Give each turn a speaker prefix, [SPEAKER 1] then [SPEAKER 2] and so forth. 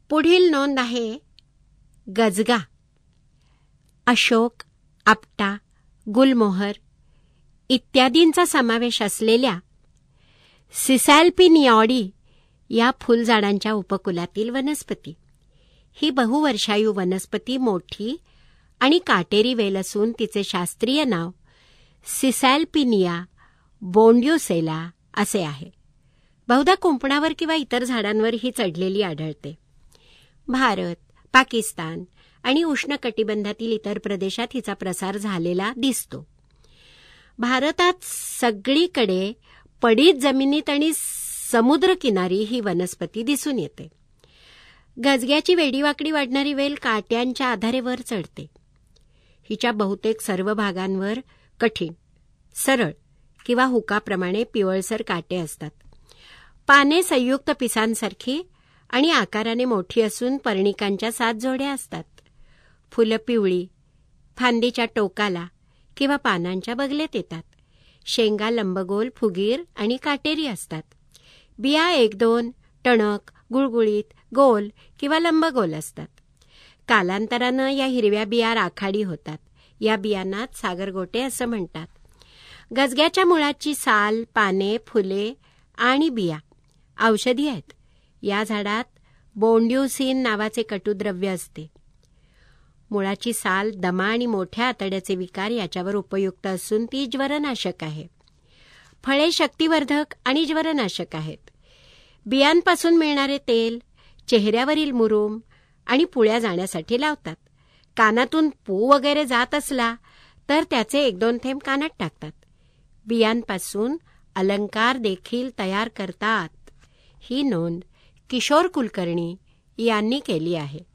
[SPEAKER 1] पुढील नोंद आहे गजगा. अशोक, आपटा, गुलमोहर इत्यादींचा समावेश असलेल्या सिसॅल्पिनिऑडी या फुलझाडांच्या उपकुलातील वनस्पती. ही बहुवर्षायू वनस्पती मोठी आणि काटेरी वेल असून तिचे शास्त्रीय नाव सिसॅल्पिनिया बोंड्युसेला असे आहे. बहुधा कुंपणावर किंवा इतर झाडांवर ही चढलेली आढळते. भारत, पाकिस्तान आणि उष्णकटिबंधातील इतर प्रदेशात हिचा प्रसार झालेला दिसतो. भारतात सगळीकडे पडीत जमिनीत आणि समुद्रकिनारी ही वनस्पती दिसून येते. गजग्याची वेडीवाकडी वाढणारी वेल काट्यांच्या आधारे वर चढते. हिच्या बहुतेक सर्व भागांवर कठीण, सरळ किंवा हुकाप्रमाणे पिवळसर काटे असतात. पाने संयुक्त पिसांसारखी आणि आकाराने मोठी असून पर्णिकांच्या 7 जोड्या असतात. फुलं पिवळी, फांदीच्या टोकाला किंवा पानांच्या बगलेत येतात. शेंगा लंबगोल, फुगीर आणि काटेरी असतात. बिया 1-2 टणक, गुळगुळीत, गोल किंवा लंबगोल असतात. कालांतरानं या हिरव्या बिया राखाडी होतात. या बियांनाच सागरगोटे असं म्हणतात. गजग्याच्या मुळाची साल, पाने, फुले आणि बिया औषधी आहेत. या झाडात बोंड्युसिन नावाचे कटुद्रव्य असते. मुळाची साल दमा आणि मोठ्या आतड्याचे विकार याच्यावर उपयुक्त असून ती ज्वरनाशक आहे. फळे शक्तिवर्धक आणि ज्वरनाशक आहेत. बियांपासून मिळणारे तेल चेहऱ्यावरील मुरूम आणि पुळ्या जाण्यासाठी लावतात. कानातून पू वगैरे जात असला तर त्याचे 1-2 थेंब कानात टाकतात. बियांपासून अलंकार देखील तयार करतात. ही नोंद किशोर कुलकर्णी यांनी केली आहे.